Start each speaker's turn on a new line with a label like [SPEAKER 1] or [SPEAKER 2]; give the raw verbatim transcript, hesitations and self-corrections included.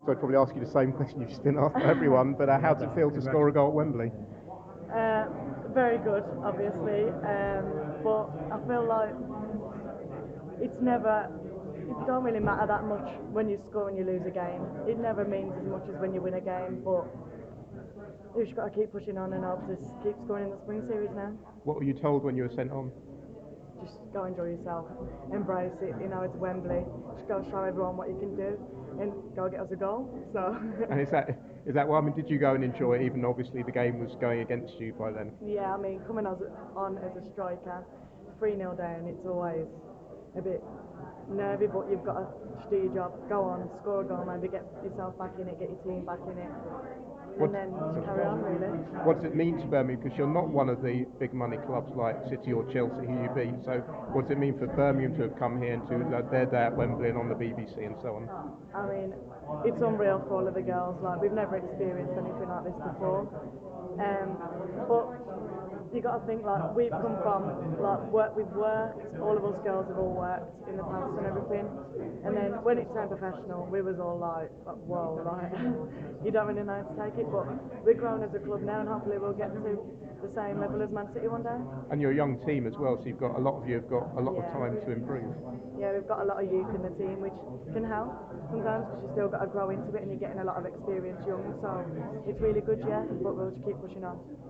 [SPEAKER 1] So I'd probably ask you the same question you've just been asked by everyone, but uh, how does it feel to score a goal at Wembley?
[SPEAKER 2] Uh, very good, obviously, um, but I feel like it's never, it don't really matter that much when you score and you lose a game. It never means as much as when you win a game, but you just got to keep pushing on and hope this keeps going in the spring series now.
[SPEAKER 1] What were you told when you were sent on?
[SPEAKER 2] Just go enjoy yourself, embrace it, you know, it's Wembley, just go show everyone what you can do and go get us a goal. So
[SPEAKER 1] And is that is that why? I mean, did you go and enjoy it, even obviously the game was going against you by then?
[SPEAKER 2] yeah, I mean, coming as, on as a striker, three nil down, it's always a bit nervy, but you've got to do your job, go on, score a goal, maybe get yourself back in it, get your team back in it,
[SPEAKER 1] What,
[SPEAKER 2] and then just carry on, really.
[SPEAKER 1] what does it mean to Birmingham? Because you're not one of the big money clubs like City or Chelsea who you beat. So what does it mean for Birmingham to have come here and to uh, their day at Wembley and on the B B C and so on?
[SPEAKER 2] I mean, it's unreal for all of the girls. Like, we've never experienced anything like this before. Um, but you got to think, like, we've come from, like, work, we've worked, all of us girls have all worked in the past and everything. And then when it turned professional, we was all like, like whoa, like, you don't really know how to take it. But we're grown as a club now, and hopefully we'll get to the same level as Man City one day.
[SPEAKER 1] And you're a young team as well, so you've got a lot of you have got a lot of
[SPEAKER 2] Yeah.
[SPEAKER 1] time to improve.
[SPEAKER 2] Yeah, we've got a lot of youth in the team, which can help sometimes because you still got to grow into it and you're getting a lot of experience young. So it's really good, yeah, but we'll just keep pushing on.